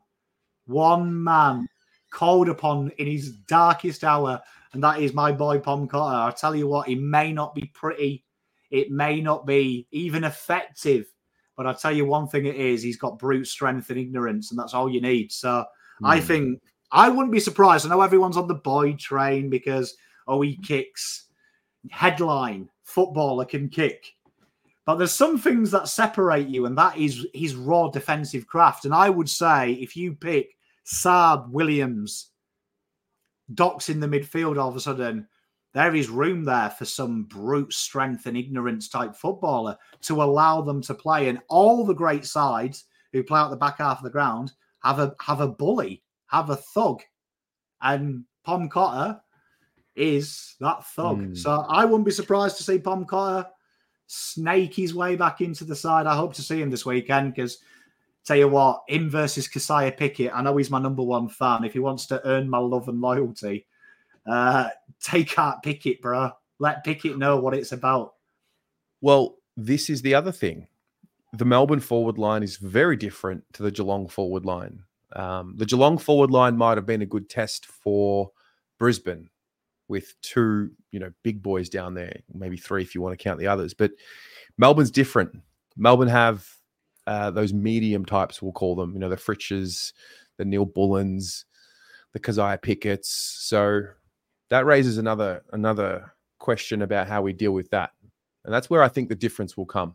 called upon in his darkest hour, and that is my boy Pom Cotter. I tell you what, he may not be pretty, it may not be even effective, but I tell you one thing it is, he's got brute strength and ignorance, and that's all you need. So I think, I wouldn't be surprised. I know everyone's on the Boyd train because, he kicks. Headline, footballer can kick. But there's some things that separate you, and that is his raw defensive craft. And I would say if you pick Saab, Williams, Docks in the midfield, all of a sudden, there is room there for some brute strength and ignorance type footballer to allow them to play. And all the great sides who play out the back half of the ground have a bully, have a thug. And Pom Cotter is that thug. So I wouldn't be surprised to see Pom Cotter snake his way back into the side. I hope to see him this weekend because, tell you what, him versus Keziah Pickett, I know he's my number one fan. If he wants to earn my love and loyalty, take out Pickett, bro. Let Pickett know what it's about. Well, this is the other thing. The Melbourne forward line is very different to the Geelong forward line. The Geelong forward line might have been a good test for Brisbane with 2, big boys down there, maybe 3 if you want to count the others. But Melbourne's different. Melbourne have those medium types, we'll call them, the Fritches, the Neil Bullens, the Keziah Picketts. So that raises another question about how we deal with that. And that's where I think the difference will come.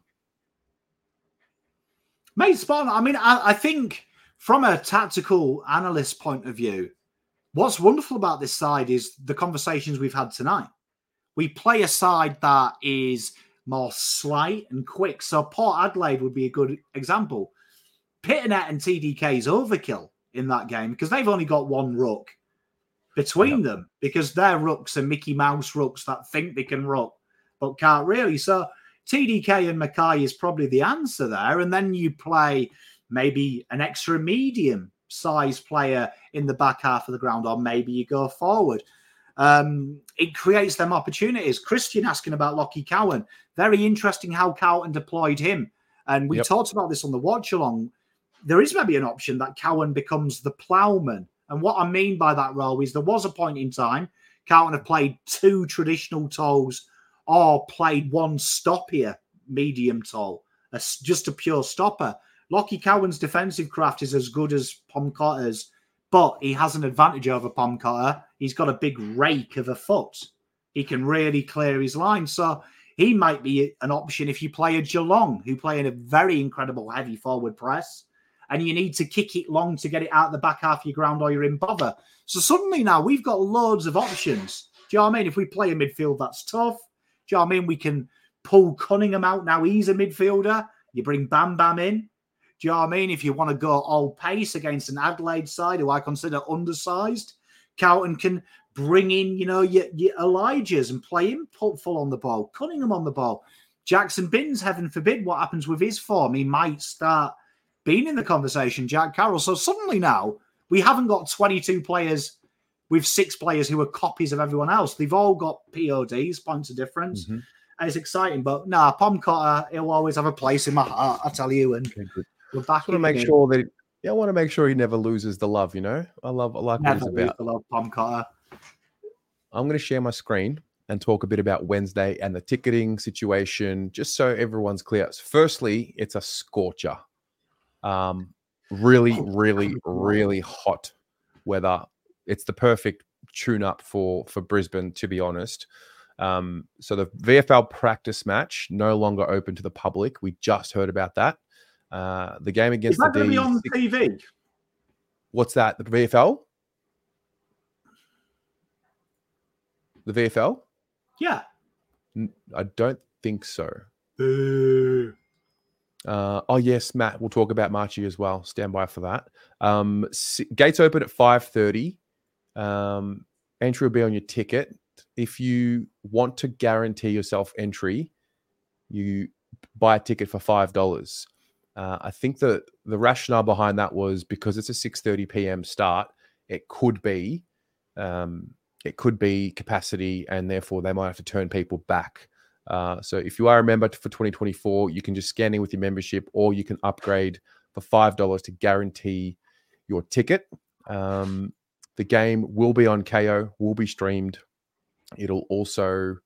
Mate, spot on. I mean, I think from a tactical analyst point of view, what's wonderful about this side is the conversations we've had tonight. We play a side that is more slight and quick. So Port Adelaide would be a good example. Pitternet and TDK's overkill in that game because they've only got one ruck between them because their rucks are Mickey Mouse rucks that think they can ruck but can't really. So TDK and Mackay is probably the answer there. And then you play maybe an extra medium size player in the back half of the ground, or maybe you go forward. It creates them opportunities. Christian asking about Lockie Cowan. Very interesting how Carlton deployed him. And we talked about this on the watch along. There is maybe an option that Cowan becomes the ploughman. And what I mean by that role is there was a point in time Carlton have played 2 traditional tolls or played one stoppier medium toll. just a pure stopper. Lockie Cowan's defensive craft is as good as Pom Cotter's, but he has an advantage over Pom Cotter. He's got a big rake of a foot. He can really clear his line. So he might be an option if you play a Geelong, who play in a very incredible heavy forward press, and you need to kick it long to get it out the back half of your ground or you're in bother. So suddenly now we've got loads of options. Do you know what I mean? If we play a midfield, that's tough. Do you know what I mean? We can pull Cunningham out now. He's a midfielder. You bring Bam Bam in. Do you know what I mean? If you want to go all pace against an Adelaide side who I consider undersized, Carlton can bring in, your Elijahs and play him full on the ball, Cunningham on the ball. Jackson Binns, heaven forbid, what happens with his form? He might start being in the conversation, Jack Carroll. So suddenly now we haven't got 22 players with 6 players who are copies of everyone else. They've all got PODs, points of difference. Mm-hmm. And it's exciting. But Pom Cotter, he'll always have a place in my heart, I tell you. And we're back. I want to make sure he never loses the love, I like what he's about. I love Pom Cotter. I'm going to share my screen and talk a bit about Wednesday and the ticketing situation, just so everyone's clear. Firstly, it's a scorcher. Really, really, really hot weather. It's the perfect tune-up for Brisbane, to be honest. So the VFL practice match no longer open to the public. We just heard about that. The game against the D. Is that going to be on TV? What's that? The VFL? The VFL? Yeah. I don't think so. Boo. Yes, Matt. We'll talk about Marchie as well. Stand by for that. Gates open at 5:30. Entry will be on your ticket. If you want to guarantee yourself entry, you buy a ticket for $5. I think the rationale behind that was because it's a 6:30 p.m. start. It could be capacity, and therefore they might have to turn people back. So if you are a member for 2024, you can just scan in with your membership, or you can upgrade for $5 to guarantee your ticket. The game will be on KO, will be streamed. It'll also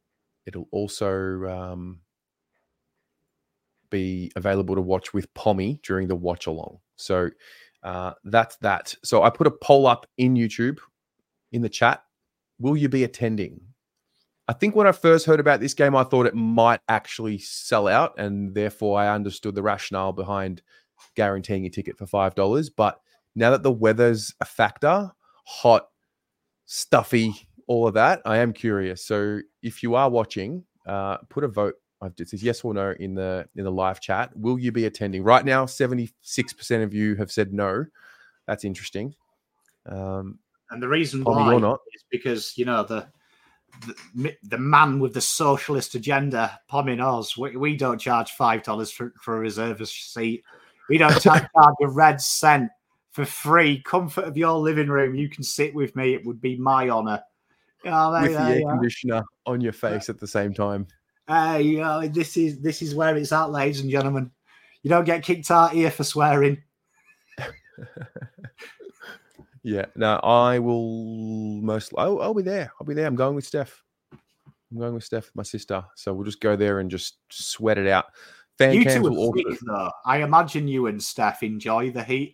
be available to watch with Pommy during the watch along. So that's that. So I put a poll up in YouTube in the chat. Will you be attending? I think when I first heard about this game, I thought it might actually sell out, and therefore I understood the rationale behind guaranteeing a ticket for $5. But now that the weather's a factor, hot, stuffy, all of that, I am curious. So if you are watching, put a vote. It says yes or no in the live chat. Will you be attending? Right now, 76% of you have said no. That's interesting. And the reason why is because the man with the socialist agenda, Pommy knows, we don't charge $5 for a reservist seat. We don't charge a red cent for free. Comfort of your living room. You can sit with me. It would be my honour. With the air conditioner on your face at the same time. This is where it's at, ladies and gentlemen. You don't get kicked out here for swearing. Yeah, no, I will I'll be there. I'll be there. I'm going with Steph. My sister. So we'll just go there and just sweat it out. You two are sick, though. I imagine you and Steph enjoy the heat.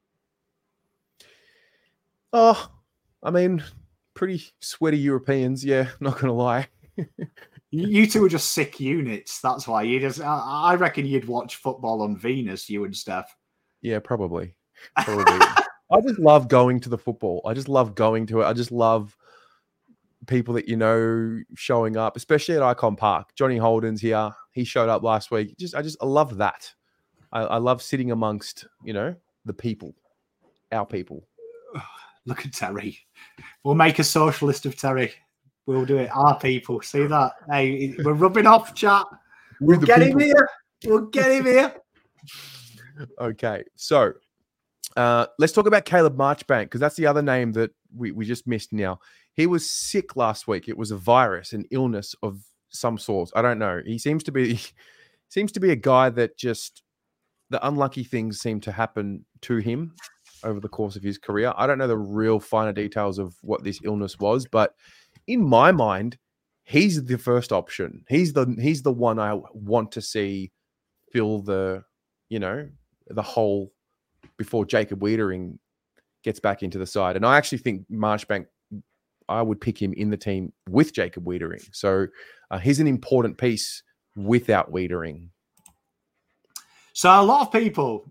Oh, I mean, pretty sweaty Europeans. Yeah, not going to lie. You two are just sick units. That's why I reckon you'd watch football on Venus, you and Steph. Yeah, probably. I just love going to the football. I just love going to it. I just love people that showing up, especially at Icon Park. Johnny Holden's here. He showed up last week. I love that. I love sitting amongst the people, our people. Look at Terry. We'll make a socialist of Terry. We'll do it. Our people. See that? Hey, we're rubbing off, chat. We'll get him here. We'll get him here. Okay, so let's talk about Caleb Marchbank, because that's the other name that we just missed now. He was sick last week. It was a virus, an illness of some sort. I don't know. He seems to be a guy that just the unlucky things seem to happen to him over the course of his career. I don't know the real finer details of what this illness was, but in my mind, he's the first option. He's the one I want to see fill the hole before Jacob Wiedering gets back into the side. And I actually think Marchbank, I would pick him in the team with Jacob Wiedering. So he's an important piece without Wiedering. So a lot of people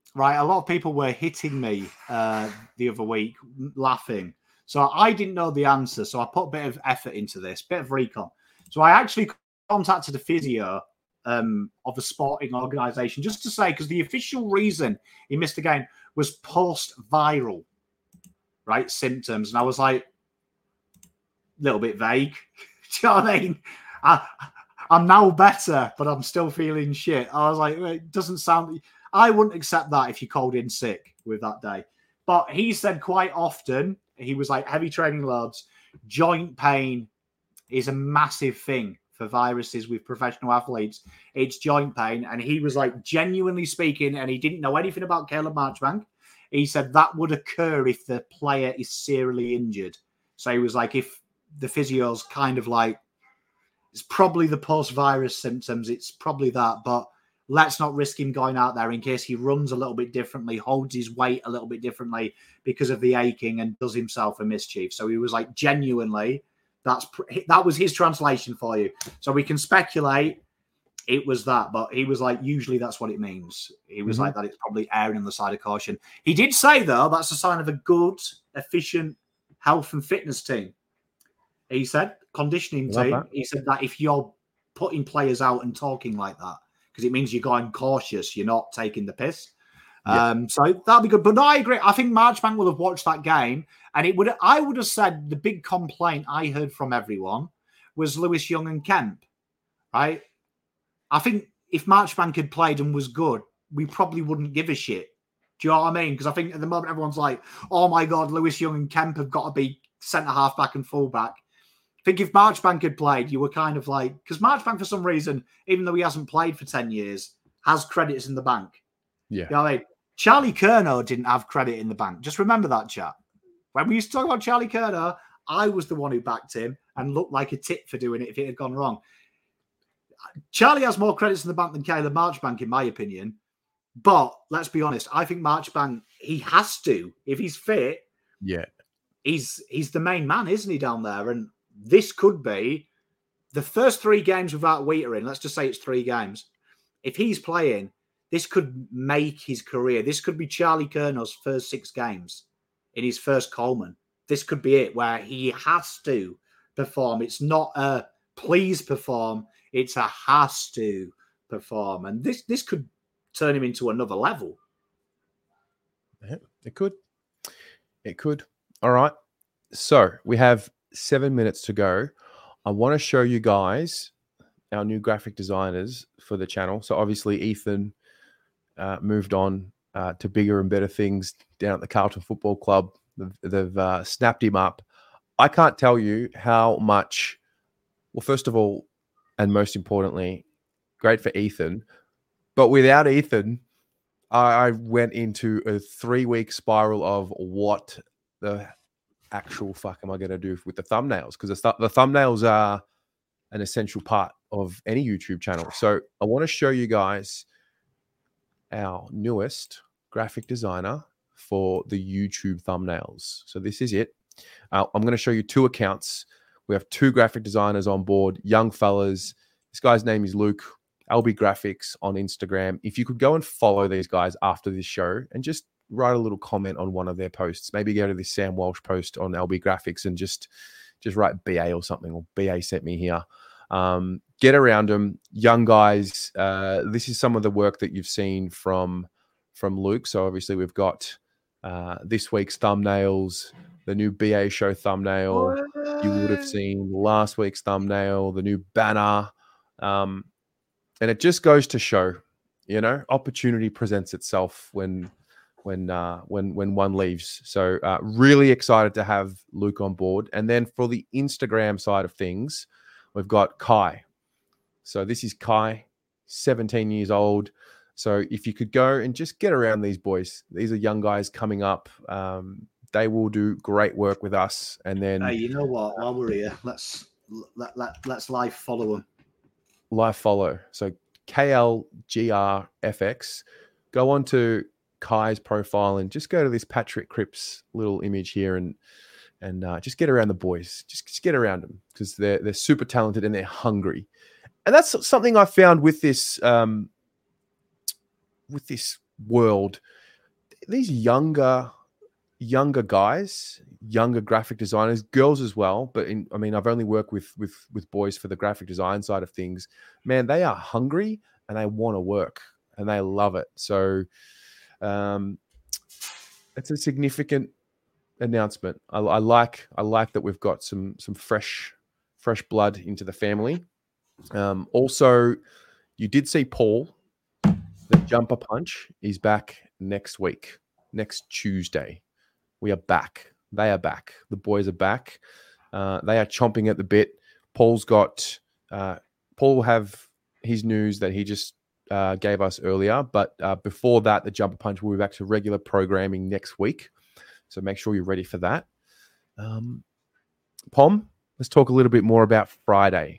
were hitting me the other week laughing. So I didn't know the answer. So I put a bit of effort into this, bit of recon. So I actually contacted a physio of a sporting organisation just to say, because the official reason he missed the game was post-viral, right, symptoms. And I was like, a little bit vague. Do you know what I mean? I'm now better, but I'm still feeling shit. I was like, it doesn't sound... I wouldn't accept that if you called in sick with that day. But he said quite often, he was like, heavy training loads, joint pain is a massive thing for viruses with professional athletes. It's joint pain. And he was like, genuinely speaking, and he didn't know anything about Caleb Marchbank. He said that would occur if the player is seriously injured. So he was like, if the physio's kind of like, it's probably the post-virus symptoms. It's probably that, but let's not risk him going out there in case he runs a little bit differently, holds his weight a little bit differently because of the aching and does himself a mischief. So he was like, genuinely, that was his translation for you. So we can speculate it was that, but he was like, usually that's what it means. He was like that it's probably erring on the side of caution. He did say, though, that's a sign of a good, efficient health and fitness team. He said, conditioning team. He said that if you're putting players out and talking like that, because it means you're going cautious, you're not taking the piss. Yeah. So that'll be good. But no, I agree. I think Marchbank will have watched that game, and I would have said the big complaint I heard from everyone was Lewis Young and Kemp, right? I think if Marchbank had played and was good, we probably wouldn't give a shit. Do you know what I mean? Because I think at the moment everyone's like, oh my God, Lewis Young and Kemp have got to be centre half back and full back. I think if Marchbank had played, you were kind of like, because Marchbank for some reason, even though he hasn't played for 10 years, has credits in the bank. Yeah. You know what I mean? Charlie Curnow didn't have credit in the bank. Just remember that, chat. When we used to talk about Charlie Curnow, I was the one who backed him and looked like a tit for doing it if it had gone wrong. Charlie has more credits in the bank than Caleb Marchbank, in my opinion. But let's be honest, I think Marchbank, he has to. If he's fit, he's the main man, isn't he, down there? And this could be the first 3 games without Wiedering. Let's just say it's 3 games. If he's playing, this could make his career. This could be Charlie Curnow's first 6 games in his first Coleman. This could be it, where he has to perform. It's not a please perform. It's a has to perform. And this could turn him into another level. Yeah, it could. It could. All right. So we have 7 minutes to go. I want to show you guys our new graphic designers for the channel. So obviously Ethan moved on to bigger and better things down at the Carlton Football Club. They've snapped him up. I can't tell you how much, well, first of all, and most importantly, great for Ethan. But without Ethan, I went into a 3-week spiral of what the actual fuck am I going to do with the thumbnails? Because the thumbnails are an essential part of any YouTube channel. So I want to show you guys our newest graphic designer for the YouTube thumbnails. So this is it. I'm going to show you 2 accounts. We have 2 graphic designers on board, young fellas. This guy's name is Luke, LB Graphics on Instagram. If you could go and follow these guys after this show and just write a little comment on one of their posts, maybe go to this Sam Walsh post on LB Graphics and just write BA or something, or BA sent me here. Get around them, young guys. This is some of the work that you've seen from Luke. So obviously we've got this week's thumbnails, the new BA show thumbnail. You would have seen last week's thumbnail, the new banner. And it just goes to show, opportunity presents itself when one leaves. So really excited to have Luke on board. And then for the Instagram side of things, we've got Kai. So this is Kai, 17 years old. So if you could go and just get around these boys, these are young guys coming up. They will do great work with us. And then, hey, you know what? While we're here, let's live follow them. Live follow. So KLGRFX. Go on to Kai's profile and just go to this Patrick Cripps little image here and just get around the boys. Just get around them because they're super talented and they're hungry. And that's something I found with this world. These younger guys, younger graphic designers, girls as well. But I've only worked with boys for the graphic design side of things. Man, they are hungry and they want to work and they love it. So it's a significant announcement. I like that we've got some fresh blood into the family. Also, you did see Paul, the jumper punch, is back next week, next Tuesday. We are back. They are back. The boys are back. They are chomping at the bit. Paul will have his news that he just gave us earlier. But before that, the jumper punch will be back to regular programming next week. So make sure you're ready for that. Pom, let's talk a little bit more about Friday.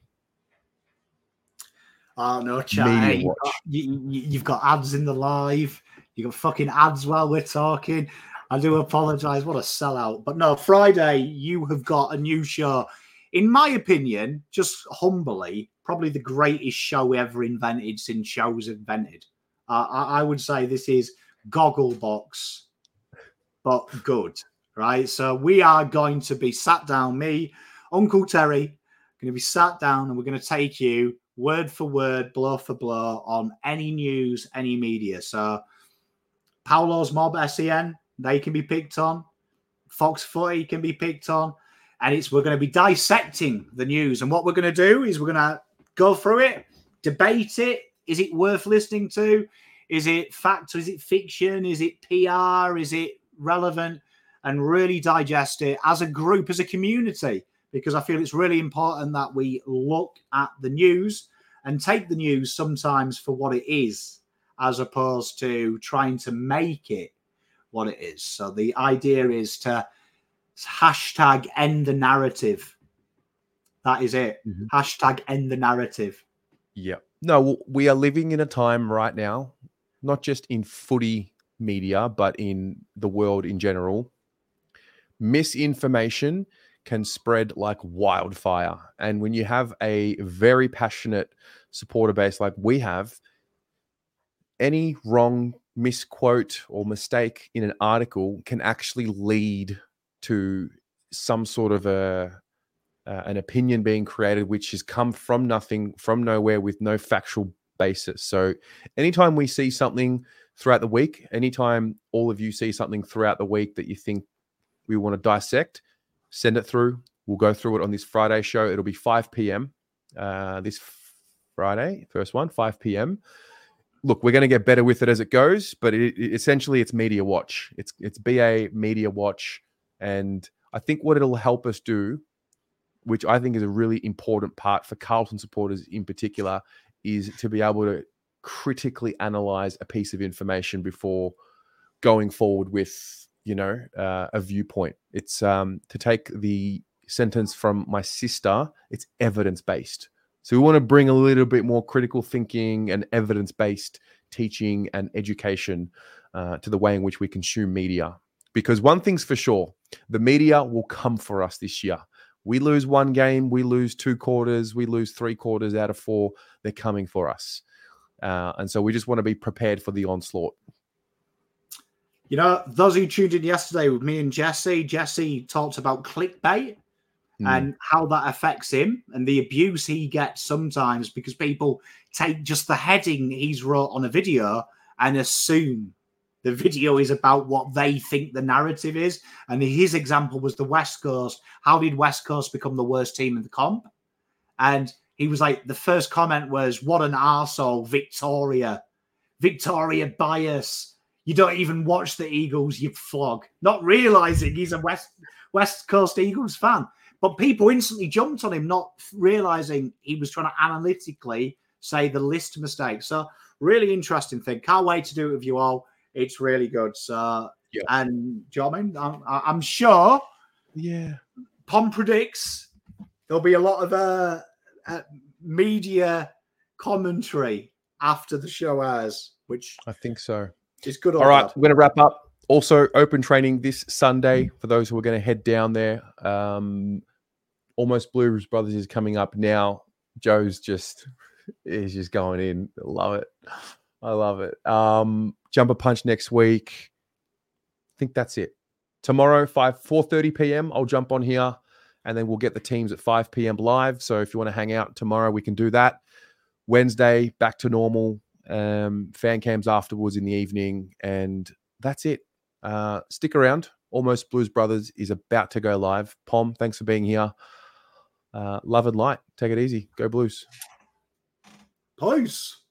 Oh, no, chat. You've got ads in the live. You've got fucking ads while we're talking. I do apologize. What a sellout. But no, Friday, you have got a new show. In my opinion, just humbly, probably the greatest show ever invented since shows invented. I would say this is Gogglebox, but good, right? So we are going to be sat down, me, Uncle Terry, going to be sat down and we're going to take you word for word, blow for blow on any news, any media. So Paolo's Mob SEN, they can be picked on. Fox Footy can be picked on. And we're going to be dissecting the news. And what we're going to do is we're going to go through it, debate it. Is it worth listening to? Is it fact? Is it fiction? Is it PR? Is it relevant? And really digest it as a group, as a community, because I feel it's really important that we look at the news and take the news sometimes for what it is, as opposed to trying to make it what it is. So the idea is to hashtag end the narrative. That is it. Mm-hmm. Hashtag end the narrative. Yeah. No, we are living in a time right now, not just in footy media, but in the world in general. Misinformation can spread like wildfire. And when you have a very passionate supporter base like we have, any wrong misquote or mistake in an article can actually lead to some sort of an opinion being created, which has come from nothing, from nowhere, with no factual basis. So anytime we see something throughout the week, anytime all of you see something throughout the week that you think we want to dissect, send it through. We'll go through it on this Friday show. It'll be 5 p.m. This Friday, first one, 5 p.m. Look, we're going to get better with it as it goes, but essentially it's Media Watch. It's BA Media Watch. And I think what it'll help us do, which I think is a really important part for Carlton supporters in particular, is to be able to critically analyze a piece of information before going forward with, a viewpoint. It's to take the sentence from my sister, it's evidence-based. So we want to bring a little bit more critical thinking and evidence-based teaching and education to the way in which we consume media. Because one thing's for sure, the media will come for us this year. We lose one game, we lose 2 quarters, we lose 3 quarters out of 4. They're coming for us. And so we just want to be prepared for the onslaught. Those who tuned in yesterday with me and Jesse talked about clickbait and how that affects him and the abuse he gets sometimes because people take just the heading he's wrote on a video and assume the video is about what they think the narrative is. And his example was the West Coast. How did West Coast become the worst team in the comp? And he was like, the first comment was, what an arsehole, Victoria bias. You don't even watch the Eagles, you flog. Not realizing he's a West Coast Eagles fan. But people instantly jumped on him, not realizing he was trying to analytically say the list mistake. So really interesting thing. Can't wait to do it with you all. It's really good. So, yeah. And do you know what I mean? I'm sure. Yeah. Pom predicts there'll be a lot of media commentary after the show airs, which I think so. is good. All right, we're going to wrap up. Also, open training this Sunday for those who are going to head down there. Almost Blues Brothers is coming up now. Joe's just going in. I love it. Jumper Punch next week. I think that's it. Tomorrow, 4:30 p.m. I'll jump on here, and then we'll get the teams at 5 p.m. live. So if you want to hang out tomorrow, we can do that. Wednesday, back to normal. Fan cams afterwards in the evening, and that's it. Stick around. Almost Blues Brothers is about to go live. Pom, thanks for being here. Love and light. Take it easy. Go Blues. Peace.